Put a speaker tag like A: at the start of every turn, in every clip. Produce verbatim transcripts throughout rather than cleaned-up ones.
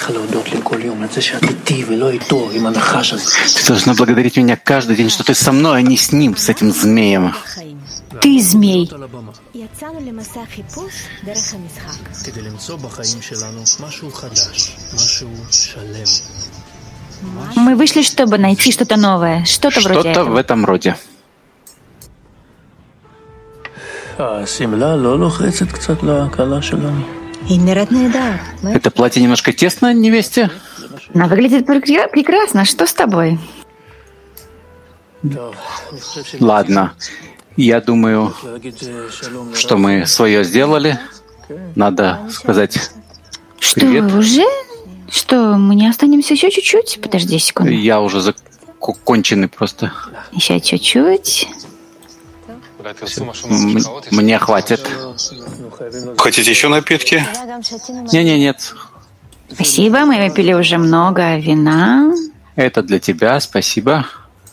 A: Ты должна благодарить меня каждый день, что ты со мной, а не с ним, с этим змеем.
B: Ты змей. Мы вышли, чтобы найти что-то новое, что-то вроде этого.
A: Что-то в этом роде. Это платье немножко тесно невесте?
B: Она выглядит прекрасно. Что с тобой?
A: Ладно. Я думаю, что мы свое сделали. Надо сказать привет.
B: Что, уже? Что, мы не останемся еще чуть-чуть? Подожди секунду.
A: Я уже законченный просто.
B: Еще чуть-чуть.
A: Мне хватит.
C: Хотите еще напитки?
A: Не-не, нет.
B: Спасибо, мы выпили уже много вина.
A: Это для тебя, спасибо.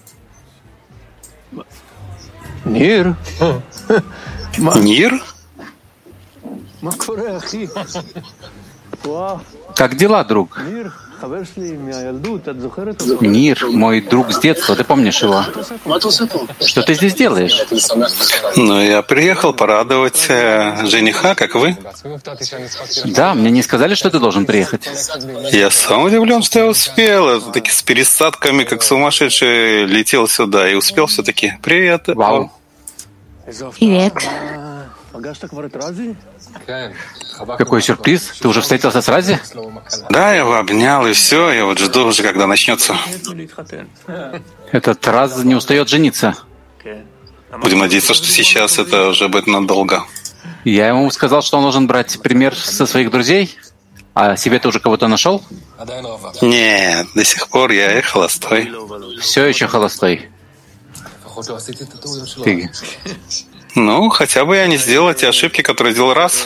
C: Нир? Нир?
A: Как дела, друг? Нир, мой друг с детства, ты помнишь его? Что ты здесь делаешь?
C: Ну, я приехал порадовать э, жениха, как вы.
A: Да, мне не сказали, что ты должен приехать.
C: Я сам удивлен, что я успел. Таки с пересадками, как сумасшедший, летел сюда и успел все-таки. Привет.
A: Вау.
B: Привет.
A: Какой сюрприз? Ты уже встретился с Рази?
C: Да, я его обнял, и все. Я вот жду уже, когда начнется.
A: Этот Раз не устает жениться.
C: Будем надеяться, что сейчас это уже будет надолго.
A: Я ему сказал, что он должен брать пример со своих друзей. А себе ты уже кого-то нашел?
C: Нет, до сих пор я и холостой.
A: Все еще холостой. Ты...
C: Ну, хотя бы я не сделал те ошибки, которые делал Раз.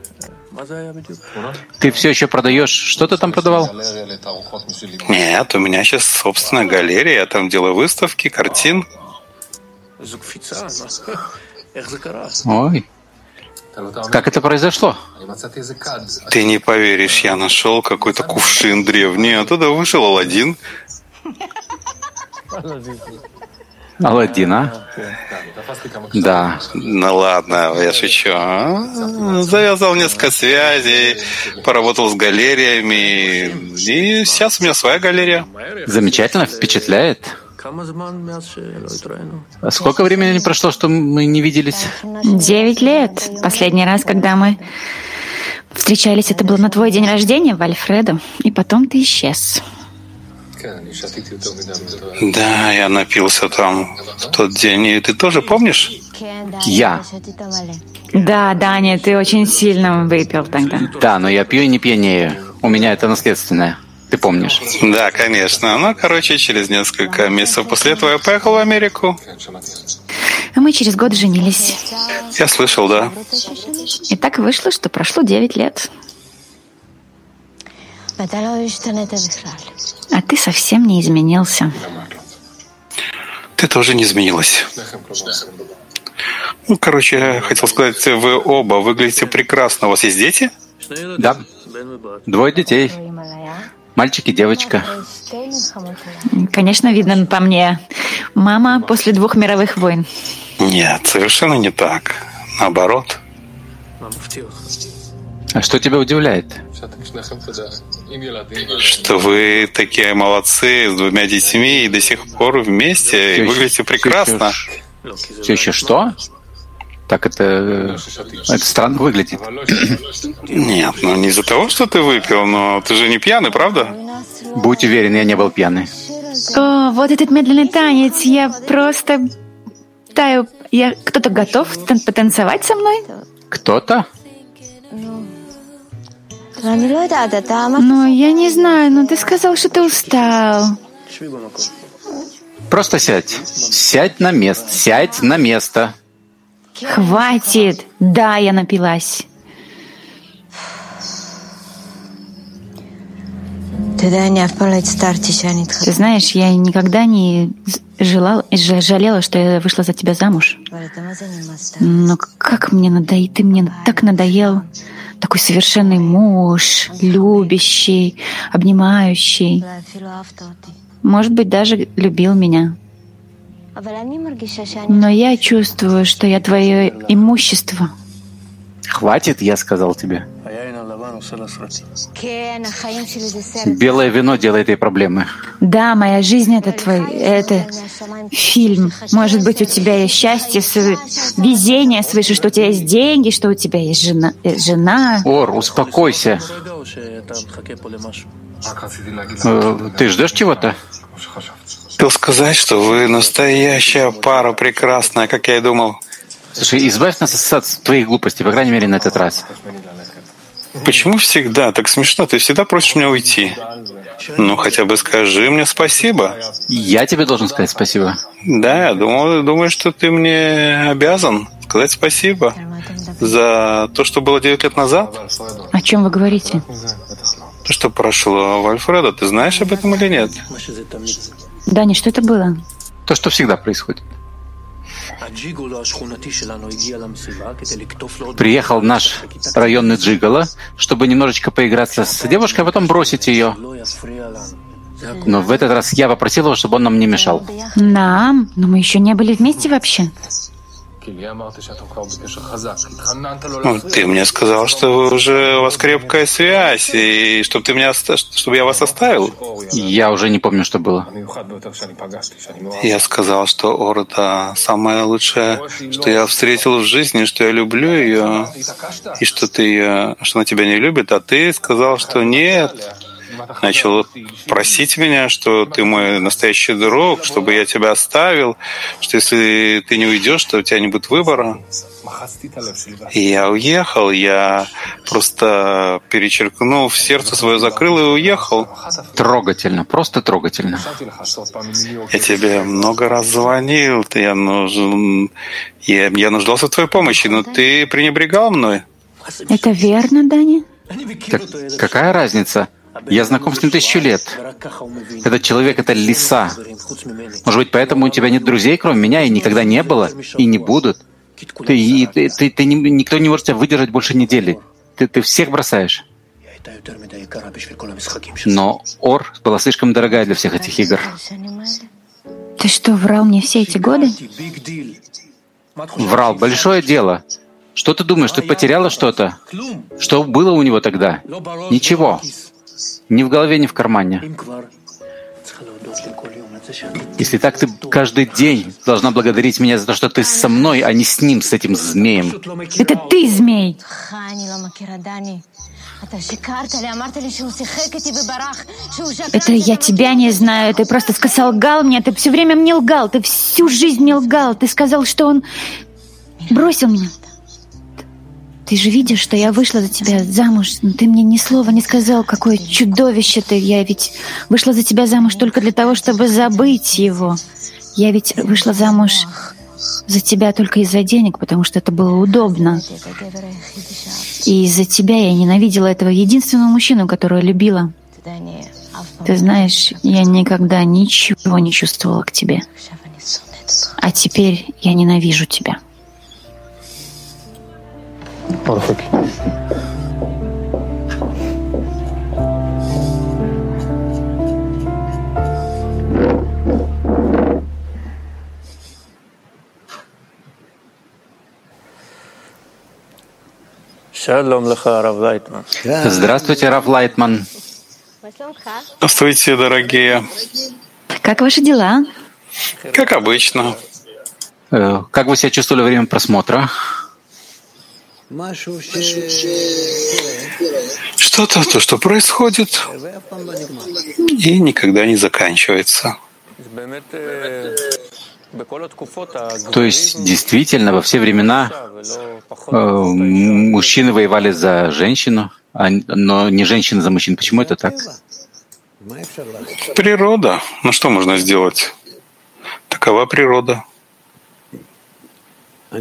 A: Ты все еще продаешь? Что ты там продавал?
C: Нет, у меня сейчас собственная галерея. Я там делаю выставки, картин.
A: Ой. Как это произошло?
C: Ты не поверишь, я нашел какой-то кувшин древний, оттуда вышел Аладдин.
A: Аладдин, а? Да.
C: Ну ладно, я шучу. Завязал несколько связей, поработал с галереями, и сейчас у меня своя галерея.
A: Замечательно, впечатляет. А сколько времени прошло, что мы не виделись?
B: Девять лет. Последний раз, когда мы встречались, это было на твой день рождения в Альфредо, и потом ты исчез.
C: Да, я напился там в тот день, и ты тоже помнишь?
A: Я.
B: Да, Даня, ты очень сильно выпил тогда.
A: Да, но я пью и не пьянею. У меня это наследственное. Ты помнишь?
C: Да, конечно. Ну, короче, через несколько месяцев после этого я поехал в Америку.
B: А мы через год женились.
C: Я слышал, да.
B: И так вышло, что прошло девять лет. А ты совсем не изменился.
C: Ты тоже не изменилась. Ну, короче, я хотел сказать, вы оба выглядите прекрасно. У вас есть дети?
A: Да. Двое детей. Мальчик и девочка.
B: Конечно, видно по мне. Мама после двух мировых войн.
C: Нет, совершенно не так. Наоборот.
A: А что тебя удивляет?
C: Что вы такие молодцы с двумя детьми и до сих пор вместе,
A: Все
C: и выглядите
A: еще,
C: прекрасно.
A: Все еще, все еще что? Так это, это странно выглядит.
C: Нет, ну не из-за того, что ты выпил, но ты же не пьяный, правда?
A: Будь уверен, я не был пьяный.
B: О, вот этот медленный танец. Я просто таю. Я... Кто-то готов тан- потанцевать со мной?
A: Кто-то?
B: Ну, я не знаю, но ты сказал, что ты устал.
A: Просто сядь. Сядь на место. Сядь на место.
B: Хватит. Да, я напилась. Ты знаешь, я никогда не желал, жалела, что я вышла за тебя замуж. Но как мне надоел, ты мне так надоел. такой совершенный муж, любящий, обнимающий. Может быть, даже любил меня. Но я чувствую, что я твое имущество.
A: Хватит, я сказал тебе. Белое вино делает ей проблемы.
B: Да, моя жизнь — это твой, это фильм. Может быть, у тебя есть счастье, везение свыше, что у тебя есть деньги, что у тебя есть жена. жена.
A: Ор, успокойся. Ты ждешь чего-то?
C: Хотел сказать, что вы настоящая пара, прекрасная, как я и думал.
A: Слушай, избавь нас от твоих глупостей, по крайней мере, на этот раз.
C: Почему всегда так смешно? Ты всегда просишь меня уйти. Ну, хотя бы скажи мне спасибо.
A: Я тебе должен сказать спасибо.
C: Да, я думал, думаю, что ты мне обязан сказать спасибо за то, что было девять лет назад.
B: О чем вы говорите?
C: То, что прошло в Альфредо. Ты знаешь об этом или нет?
B: Дани, что это было?
A: То, что всегда происходит. Приехал наш районный джигало, чтобы немножечко поиграться с девушкой, а потом бросить ее. Но в этот раз я попросил его, чтобы он нам не мешал.
B: Нам? Но мы еще не были вместе вообще.
C: Ну, ты мне сказал, что вы уже у вас крепкая связь, и чтобы ты меня, чтобы я вас оставил.
A: Я уже не помню, что было.
C: Я сказал, что Ор — это самое лучшее, что я встретил в жизни, что я люблю ее, и что ты ее, что она тебя не любит, а ты сказал, что нет. Начал просить меня, что ты мой настоящий друг, чтобы я тебя оставил, что если ты не уйдешь, то у тебя не будет выбора. И я уехал, я просто перечеркнул, в сердце свое закрыл и уехал.
A: Трогательно, просто трогательно.
C: Я тебе много раз звонил, ты, я, нужен, я, я нуждался в твоей помощи, но ты пренебрегал мной.
B: Это верно, Дани?
A: Так какая разница? Я знаком с ним тысячу лет. Этот человек — это лиса. Может быть, поэтому у тебя нет друзей, кроме меня, и никогда не было, и не будут. Ты, и, ты, ты, ты, никто не может тебя выдержать больше недели. Ты, ты всех бросаешь. Но Ор была слишком дорогая для всех этих игр.
B: Ты что, врал мне все эти годы?
A: Врал. Большое дело. Что ты думаешь, ты потеряла что-то? Что было у него тогда? Ничего. Ни в голове, ни в кармане. Если так, ты каждый день должна благодарить меня за то, что ты со мной, а не с ним, с этим змеем.
B: Это ты, змей! Это я тебя не знаю. Ты просто солгал мне. Ты все время мне лгал. Ты всю жизнь мне лгал. Ты сказал, что он бросил меня. Ты же видишь, что я вышла за тебя замуж, но ты мне ни слова не сказал, какое чудовище ты. Я ведь вышла за тебя замуж только для того, чтобы забыть его. Я ведь вышла замуж за тебя только из-за денег, потому что это было удобно. И из-за тебя я ненавидела этого единственного мужчину, которого любила. Ты знаешь, я никогда ничего не чувствовала к тебе. А теперь я ненавижу тебя.
D: Perfect.
A: Здравствуйте, Рав Лайтман.
C: Здравствуйте, дорогие.
B: Как ваши дела?
C: Как обычно.
A: Как вы себя чувствовали во время просмотра?
C: Что-то, то, что происходит, и никогда не заканчивается.
A: То есть, действительно, во все времена э, мужчины воевали за женщину, а, но не женщины за мужчин. Почему это так?
C: Природа. Ну что можно сделать? Такова природа. Я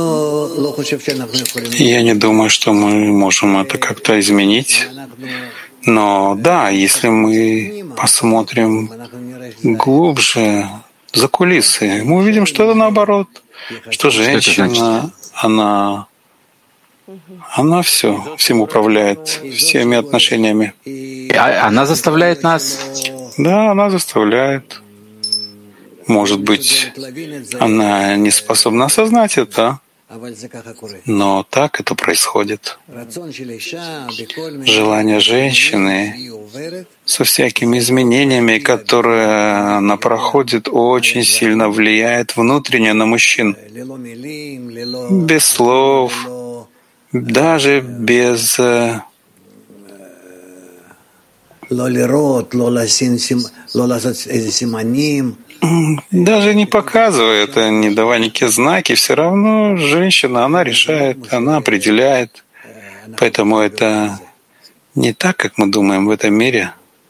C: не думаю, что мы можем это как-то изменить. Но да, если мы посмотрим глубже за кулисы, мы увидим, что это наоборот. Что женщина, она Она все, всем управляет, всеми отношениями.
A: А она заставляет нас?
C: Да, она заставляет. Может быть, она не способна осознать это, но так это происходит. Желание женщины со всякими изменениями, которые она проходит, очень сильно влияет внутренне на мужчин. Без слов, даже без даже не показывая это, не давая никакие знаки, все равно женщина, она решает, она определяет. Поэтому это не так, как мы думаем в этом мире.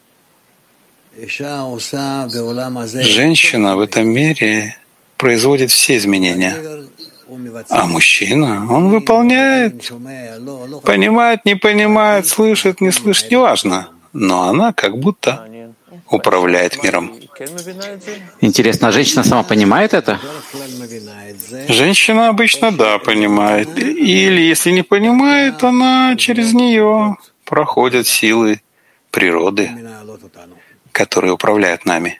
C: Женщина в этом мире производит все изменения. А мужчина, он выполняет, понимает, не понимает, слышит, не слышит, неважно. Но она как будто управляет миром.
A: Интересно, а женщина сама понимает это?
C: Женщина обычно, да, понимает. Или, если не понимает, она через нее проходят силы природы, которые управляют нами.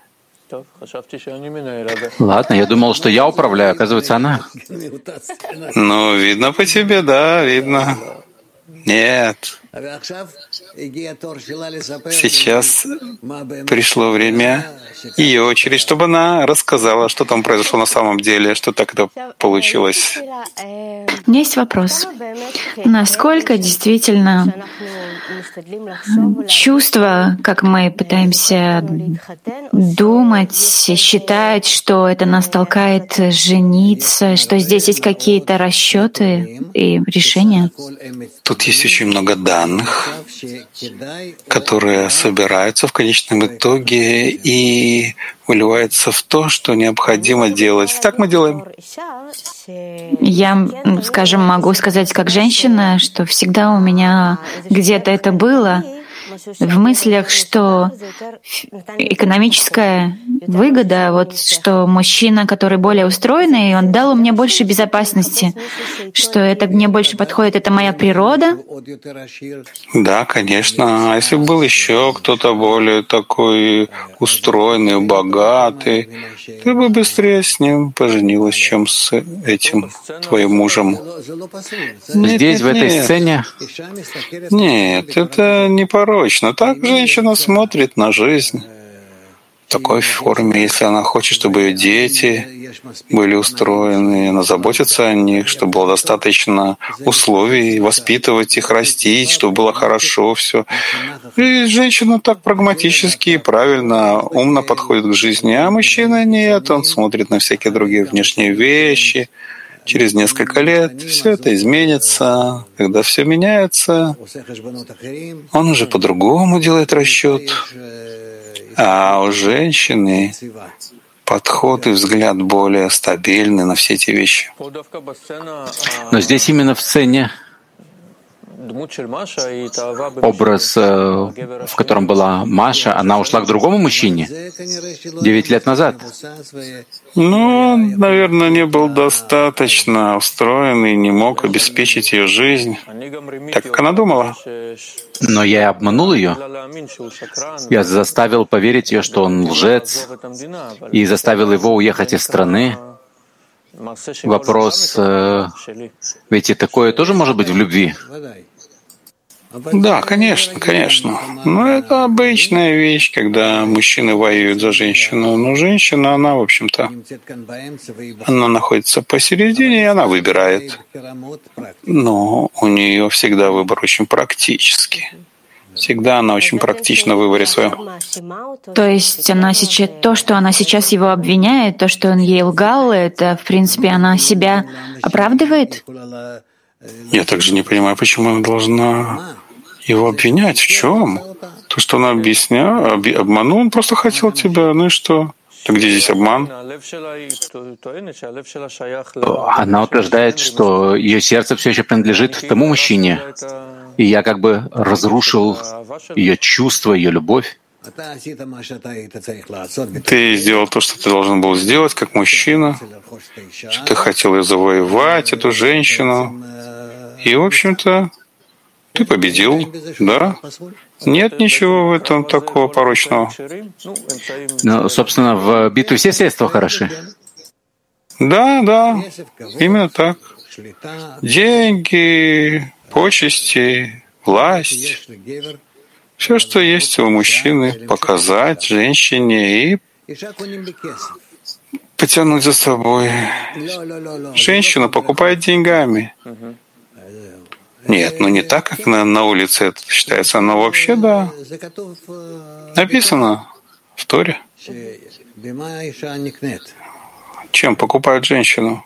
A: Ладно, я думал, что я управляю, оказывается, она.
C: Ну, видно по тебе, да, видно. Нет. Сейчас пришло время ее очередь, чтобы она рассказала, что там произошло на самом деле, что так это получилось.
B: У меня есть вопрос. Насколько действительно чувство, как мы пытаемся думать, считать, что это нас толкает жениться, что здесь есть какие-то расчеты и решения?
C: Тут есть очень много данных, которые собираются в конечном итоге и выливаются в то, что необходимо делать. Так мы делаем.
B: Я, скажем, могу сказать как женщина, что всегда у меня где-то это было в мыслях, что экономическая выгода, вот что мужчина, который более устроенный, он дал мне больше безопасности, что это мне больше подходит, это моя природа.
C: Да, конечно. А если бы был еще кто-то более такой устроенный, богатый, ты бы быстрее с ним поженилась, чем с этим твоим мужем.
A: Нет, Здесь, нет, в этой нет. сцене?
C: Нет, это не порочно. Так женщина смотрит на жизнь в такой форме. Если она хочет, чтобы ее дети были устроены, она заботится о них, чтобы было достаточно условий воспитывать их, растить, чтобы было хорошо все. И женщина так прагматически и правильно, умно подходит к жизни, а мужчина нет, он смотрит на всякие другие внешние вещи. Через несколько лет все это изменится. Когда все меняется, он уже по-другому делает расчет. А у женщины подход и взгляд более стабильный на все эти вещи.
A: Но здесь именно в сцене образ, в котором была Маша, она ушла к другому мужчине девять лет назад.
C: Ну, он, наверное, не был достаточно устроен и не мог обеспечить ее жизнь, так как она думала.
A: Но я обманул ее. Я заставил поверить ее, что он лжец, и заставил его уехать из страны. Вопрос, ведь и такое тоже может быть в любви?
C: Да, конечно, конечно. Но это обычная вещь, когда мужчины воюют за женщину. Но женщина, она, в общем-то, она находится посередине, и она выбирает. Но у нее всегда выбор очень практический. Всегда она очень практична в выборе своем.
B: То есть она сейчас, то, что она сейчас его обвиняет, то, что он ей лгал, это, в принципе, она себя оправдывает?
C: Я также не понимаю, почему она должна его обвинять. В чем? То, что она объясняла, обманул, он просто хотел тебя, ну и что? Так где здесь обман?
A: Она утверждает, что ее сердце все еще принадлежит тому мужчине, и я как бы разрушил ее чувство, ее любовь.
C: Ты сделал то, что ты должен был сделать, как мужчина, что ты хотел ее завоевать, эту женщину, И, в общем-то, ты победил, да? Нет ничего в этом такого порочного.
A: Ну, собственно, в битве все средства хороши.
C: Да, да, именно так. Деньги, почести, власть. Все, что есть у мужчины, показать женщине и потянуть за собой. Женщину покупают деньгами. Нет, ну не так, как на, на улице это считается, но вообще да. Написано в Торе. Чем покупают женщину?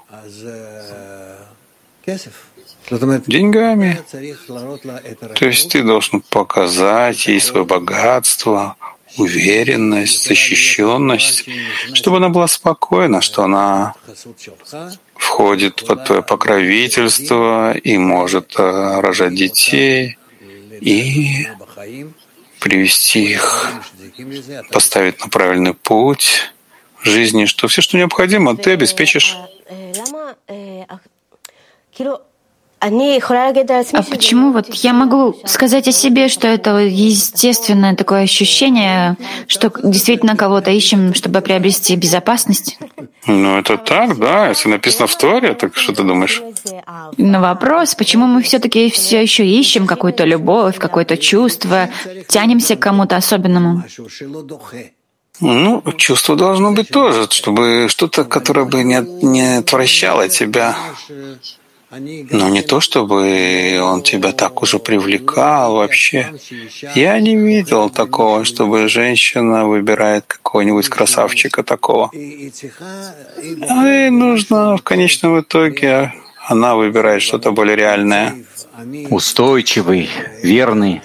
C: Деньгами. То есть ты должен показать ей свое богатство, уверенность, защищенность, чтобы она была спокойна, что она входит под твое покровительство и может рожать детей и привести их, поставить на правильный путь в жизни, что все, что необходимо, ты обеспечишь.
B: А почему вот я могу сказать о себе, что это естественное такое ощущение, что действительно кого-то ищем, чтобы приобрести безопасность?
C: Ну, это так, да. Если написано в Торе, так что ты думаешь?
B: Но вопрос, почему мы все-таки все еще ищем какую-то любовь, какое-то чувство, тянемся к кому-то особенному?
C: Ну, чувство должно быть тоже, чтобы что-то, которое бы не, не отвращало тебя. Но не то, чтобы он тебя так уже привлекал вообще. Я не видел такого, чтобы женщина выбирает какого-нибудь красавчика такого. А ей нужно в конечном итоге, она выбирает что-то более реальное.
A: Устойчивый, верный.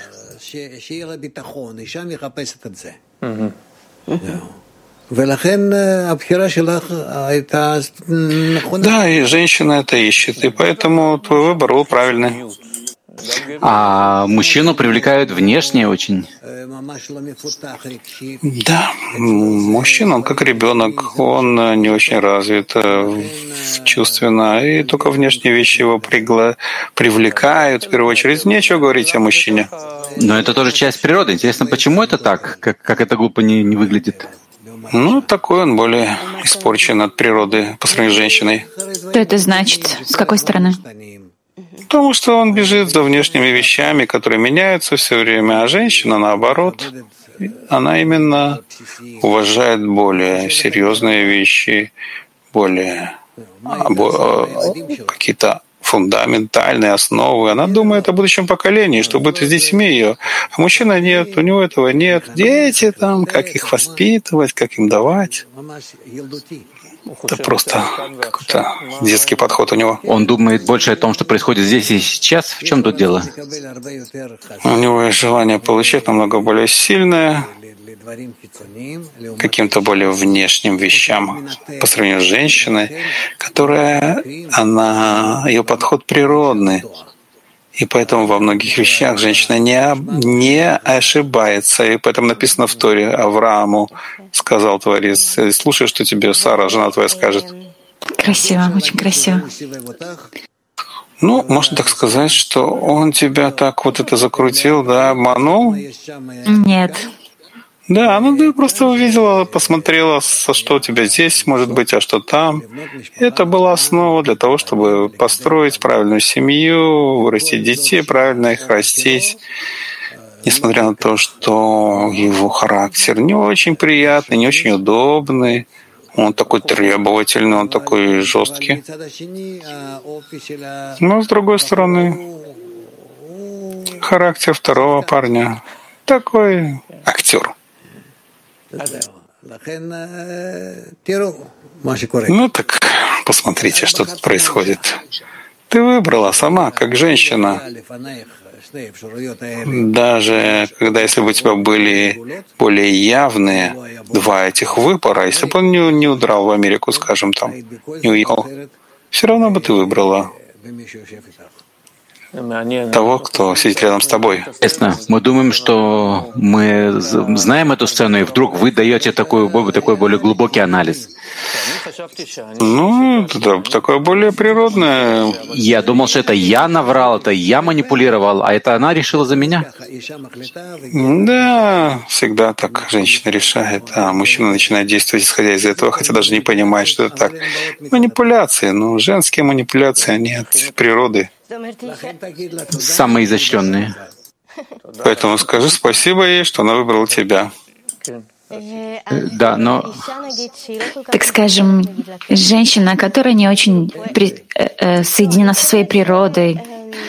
C: Да, и женщина это ищет, и поэтому твой выбор был правильный.
A: А мужчину привлекают внешне очень.
C: Да, мужчина, он как ребенок, он не очень развит чувственно, и только внешние вещи его пригла... привлекают в первую очередь. Нечего говорить о мужчине.
A: Но это тоже часть природы. Интересно, почему это так? Как, как это глупо не, не выглядит?
C: Ну, такой он более испорчен от природы по сравнению с женщиной.
B: Что это значит? С какой стороны?
C: Потому что он бежит за внешними вещами, которые меняются все время, а женщина, наоборот, она именно уважает более серьезные вещи, более какие-то фундаментальные основы. Она думает о будущем поколении, что будет с детьми ее. А мужчина нет, у него этого нет. Дети там, как их воспитывать, как им давать. Это просто какой-то детский подход у него.
A: Он думает больше о том, что происходит здесь и сейчас. В чем тут дело?
C: У него есть желание получать намного более сильное, каким-то более внешним вещам по сравнению с женщиной, которая, она, ее подход природный. И поэтому во многих вещах женщина не, не ошибается. И поэтому написано в Торе: Аврааму сказал Творец: слушай, что тебе Сара, жена твоя, скажет.
B: Красиво, очень красиво.
C: Ну, можно так сказать, что он тебя так вот это закрутил, да, обманул?
B: Нет.
C: Да, ну ты просто увидела, посмотрела, что у тебя здесь может быть, а что там. И это была основа для того, чтобы построить правильную семью, вырастить детей, правильно их растить. Несмотря на то, что его характер не очень приятный, не очень удобный, он такой требовательный, он такой жесткий. Но, с другой стороны, характер второго парня такой актер. Ну так посмотрите, что тут происходит. Ты выбрала сама, как женщина. Даже когда, если бы у тебя были более явные два этих выбора, если бы он не, не удрал в Америку, скажем, там, не уехал, все равно бы ты выбрала того, кто сидит рядом с тобой.
A: Ясно. Мы думаем, что мы знаем эту сцену, и вдруг вы даете такой, такой более глубокий анализ.
C: Ну, это такое более природное.
A: Я думал, что это я наврал, это я манипулировал, а это она решила за меня.
C: Да, всегда так женщина решает, а мужчина начинает действовать, исходя из этого, хотя даже не понимает, что это так. Манипуляции, ну, женские манипуляции, они от природы.
A: Самые изощренные.
C: Поэтому скажи спасибо ей, что она выбрала тебя.
A: Да, но...
B: Так скажем, женщина, которая не очень при, э, э, соединена со своей природой.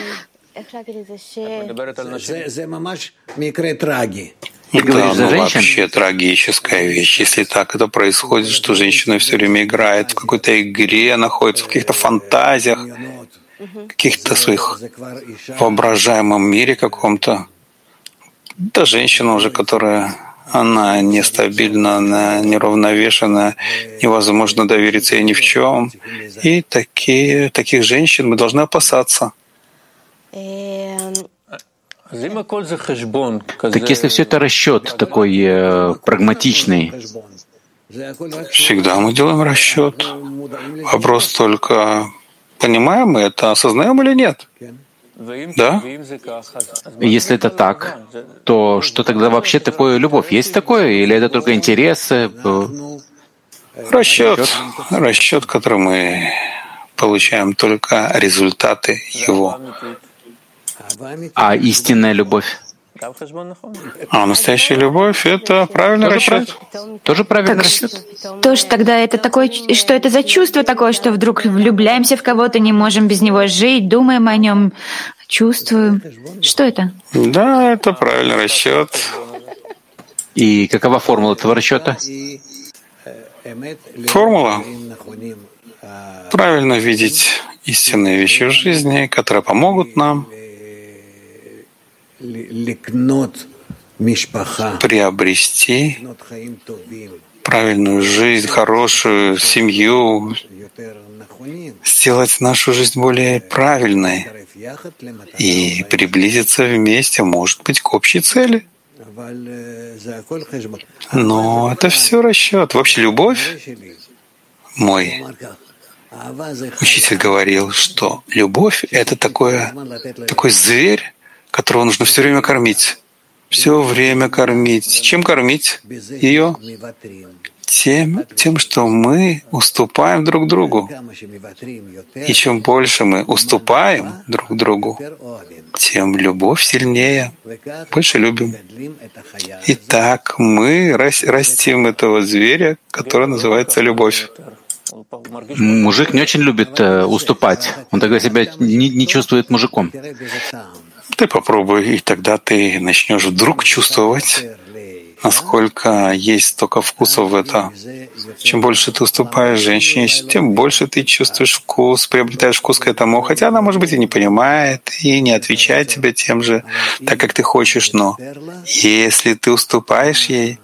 C: Это ну, вообще трагическая вещь. Если так это происходит, что женщина все время играет в какой-то игре, находится в каких-то фантазиях, каких-то своих воображаемом мире каком-то. Это женщина уже, которая она нестабильна, она неравновешена, невозможно довериться ей ни в чем. И такие, таких женщин мы должны опасаться.
A: Так если все это расчет такой э, прагматичный,
C: всегда мы делаем расчет. Вопрос только, понимаем мы это, осознаем или нет? Да?
A: Если это так, то что тогда вообще такое любовь? Есть такое? Или это только интересы?
C: Расчет. Расчет, который мы получаем только результаты его.
A: А истинная любовь?
C: А настоящая любовь — это правильный
A: Тоже
C: расчет.
A: Прав... Тоже правильный
B: так,
A: расчет.
B: Тоже тогда это такое, что это за чувство такое, что вдруг влюбляемся в кого-то, не можем без него жить, думаем о нем, чувствуем. Что это?
C: Да, это правильный расчет.
A: И какова формула этого расчета?
C: Формула — правильно видеть истинные вещи в жизни, которые помогут нам приобрести правильную жизнь, хорошую семью, сделать нашу жизнь более правильной и приблизиться вместе, может быть, к общей цели. Но это все расчет. Вообще любовь, мой учитель говорил, что любовь — это такое, такой зверь, которого нужно все время кормить. Все время кормить. Чем кормить ее? Тем, тем, что мы уступаем друг другу. И чем больше мы уступаем друг другу, тем любовь сильнее, больше любим. И так мы растим этого зверя, который называется любовь.
A: Мужик не очень любит э, уступать. Он тогда себя не, не чувствует мужиком.
C: Ты попробуй, и тогда ты начнешь вдруг чувствовать, насколько есть столько вкуса в это. Чем больше ты уступаешь женщине, тем больше ты чувствуешь вкус, приобретаешь вкус к этому. Хотя она, может быть, и не понимает, и не отвечает тебе тем же, так как ты хочешь. Но если ты уступаешь ей,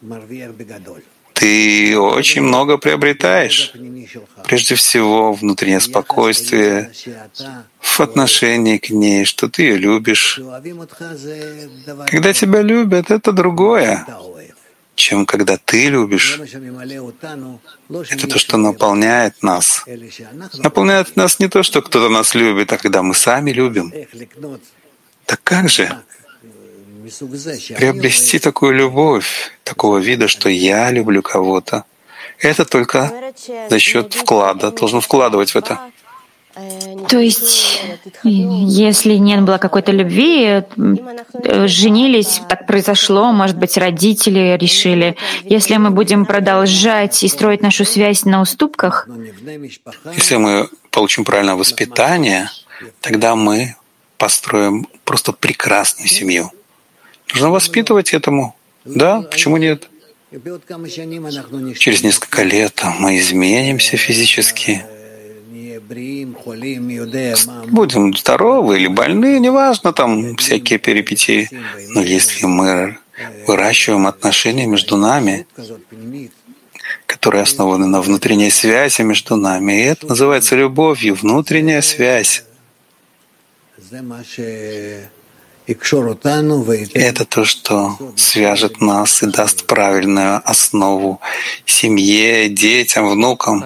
C: ты очень много приобретаешь. Прежде всего, внутреннее спокойствие в отношении к ней, что ты ее любишь. Когда тебя любят, это другое, чем когда ты любишь. Это то, что наполняет нас. Наполняет нас не то, что кто-то нас любит, а когда мы сами любим. Так как же приобрести такую любовь, такого вида, что я люблю кого-то? Это только за счет вклада. Должен вкладывать в это.
B: То есть, если не было какой-то любви, женились, так произошло, может быть, родители решили. Если мы будем продолжать и строить нашу связь на уступках,
C: если мы получим правильное воспитание, тогда мы построим просто прекрасную семью. Нужно воспитывать этому. Да, почему нет? Через несколько лет мы изменимся физически. Будем здоровы или больны, неважно, там всякие перипетии. Но если мы выращиваем отношения между нами, которые основаны на внутренней связи между нами, и это называется любовью, внутренняя связь, Это то, что свяжет нас и даст правильную основу семье, детям, внукам.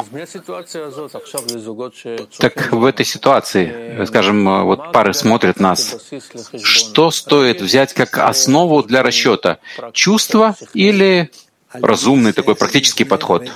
A: Так в этой ситуации, скажем, вот пары смотрят нас, что стоит взять как основу для расчета? Чувство или разумный такой практический подход?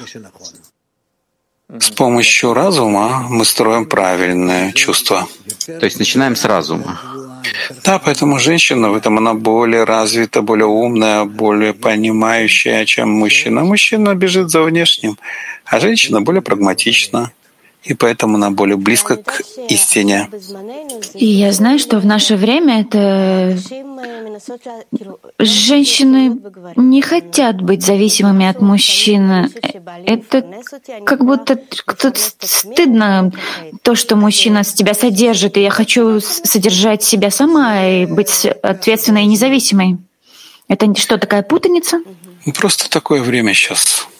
C: С помощью разума мы строим правильное чувство.
A: То есть начинаем с разума.
C: Да, поэтому женщина в этом она более развита, более умная, более понимающая, чем мужчина. Мужчина бежит за внешним, а женщина более прагматична. И поэтому она более близко к истине.
B: И я знаю, что в наше время это женщины не хотят быть зависимыми от мужчин. Это как будто кто-то стыдно то, что мужчина с тебя содержит, и я хочу содержать себя сама и быть ответственной и независимой. Это что, такая путаница?
C: Просто такое время сейчас.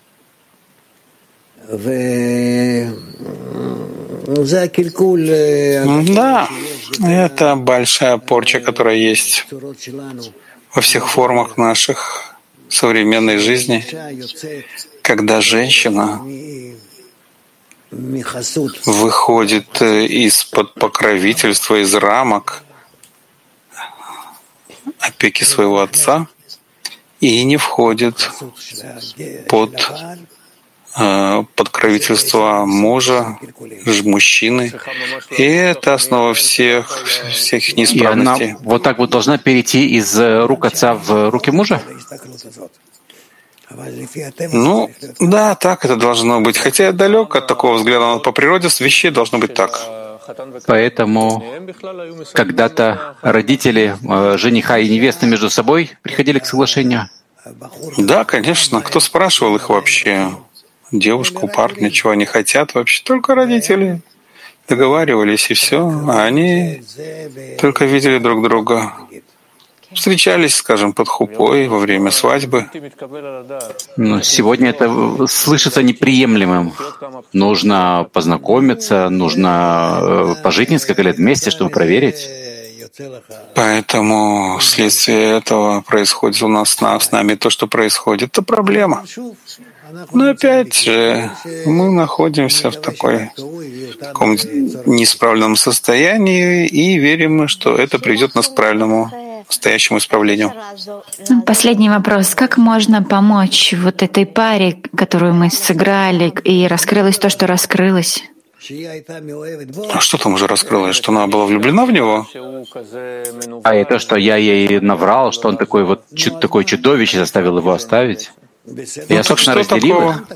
C: Да, это большая порча, которая есть во всех формах наших современной жизни, когда женщина выходит из-под покровительства, из рамок опеки своего отца и не входит под покровительство мужа, мужчины. И это основа всех, всех неисправностей.
A: И она вот так вот должна перейти из рук отца в руки мужа?
C: Ну, да, так это должно быть. Хотя я далек от такого взгляда, но по природе вещей должно быть так.
A: Поэтому когда-то родители жениха и невесты между собой приходили к соглашению?
C: Да, конечно. Кто спрашивал их вообще? Девушку, парня, чего они хотят вообще? Только родители договаривались, и все. А они только видели друг друга. Встречались, скажем, под хупой во время свадьбы.
A: Но сегодня это слышится неприемлемым. Нужно познакомиться, нужно пожить несколько лет вместе, чтобы проверить.
C: Поэтому вследствие этого происходит у нас с нами то, что происходит. Это проблема. Но опять же, мы находимся в такой, в таком неисправленном состоянии и верим, что это приведет нас к правильному, настоящему исправлению.
B: Последний вопрос. Как можно помочь вот этой паре, которую мы сыграли, и раскрылось то, что раскрылось?
C: А что там уже раскрылось? Что она была влюблена в него?
A: А и то, что я ей наврал, что он такой вот такое чудовище, заставил его оставить. Я,
C: ну,
A: собственно, разделил их.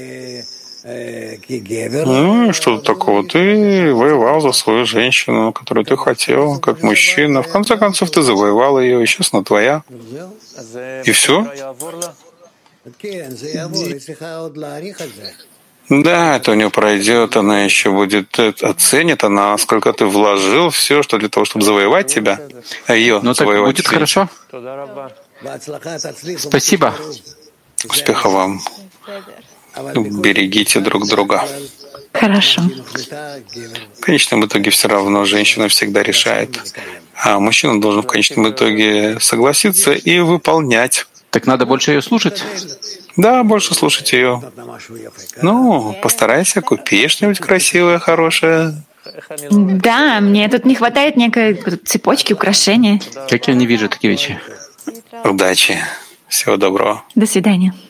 C: Ну, что такого? Ты воевал за свою женщину, которую ты хотел, как мужчина. В конце концов, ты завоевал ее, и сейчас она твоя. И все? Да, это у нее пройдет, она еще будет оценит, она насколько ты вложил все, что для того, чтобы завоевать тебя, а ее
A: ну,
C: завоевать.
A: Так будет хорошо. Спасибо.
C: Успеха вам. Берегите друг друга.
B: Хорошо.
C: В конечном итоге все равно женщина всегда решает. А мужчина должен в конечном итоге согласиться и выполнять.
A: Так надо больше ее слушать?
C: Да, больше слушать ее. Ну, постарайся, купи что-нибудь красивое, хорошее.
B: Да, мне тут не хватает некой цепочки, украшения.
A: Как я не вижу такие вещи.
C: Удачи. Всего доброго.
B: До свидания.